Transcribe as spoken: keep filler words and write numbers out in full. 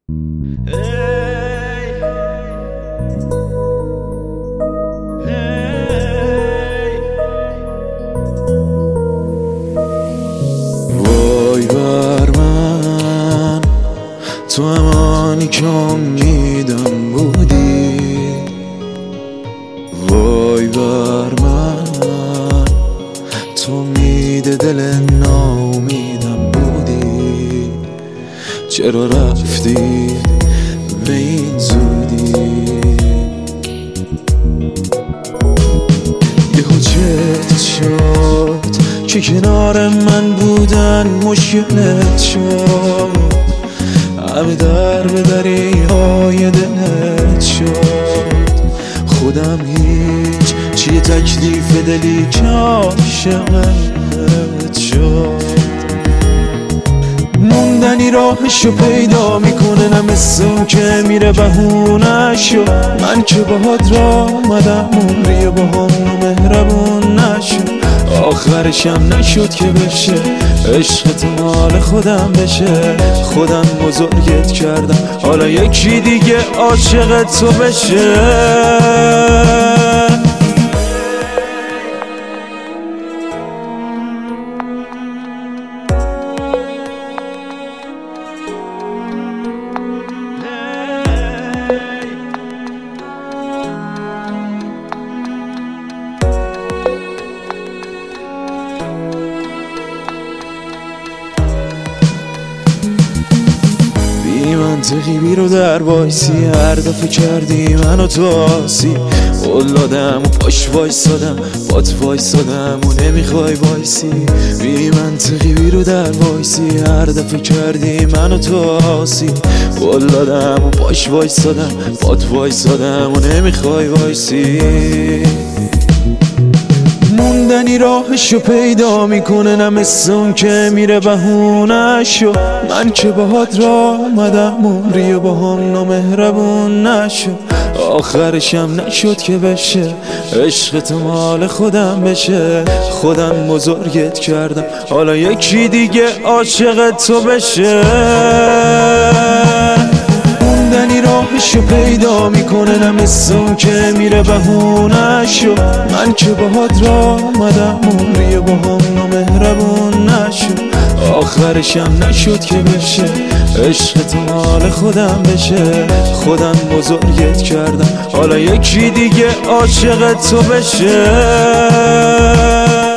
وای بر من، تو همانی که امیدم بودی. وای بر من، تو امید دل ناامیدم بودی. چرا رفتی به این زودی؟ یهو چت شد که کنار من بودن مشکلت شد. همه در به دریای دلت شد. خودم هیچ چیه تکلیف دلی که عاشقت شد. موندنی راهشو پیدا میکنه، نه مثل اون که میره بهونه‌شو. من که باهات را آمدم عمری باهام مهربون نشد. آخرشم نشد که بشه عشقت مال خودم بشه. خودم بزرگت کردم حالا یکی دیگه عاشق تو بشه. بی منطقی بی رو در وایسی، هر دفعه کردی منو تو آسی. اولادم و پاش وایسادم، بات وایسادم و نمیخوای وایسی. بی منطقی بی رو در وایسی، هر دفعه کردی منو تو آسی. اولادم و پاش وایسادم، بات وایسادم و نمیخوای وایسی. موندنی راهشو پیدا میکنه، نه مثل اون که میره بهونه‌شو. من که باهات را آمدم عمری و باهام نامهربون نشد. آخرشم نشد که بشه عشقت مال خودم بشه. خودم بزرگت کردم حالا یکی دیگه عاشق تو بشه. موندنی راهشو پیدا میکنه، نه مثل اون که میره بهونه‌شو. من که باهات را آمدم عمری و باهام نامهربون نشد. آخرشم نشد که بشه عشقت مال خودم بشه. خودم بزرگت کردم حالا یکی دیگه عاشق تو بشه.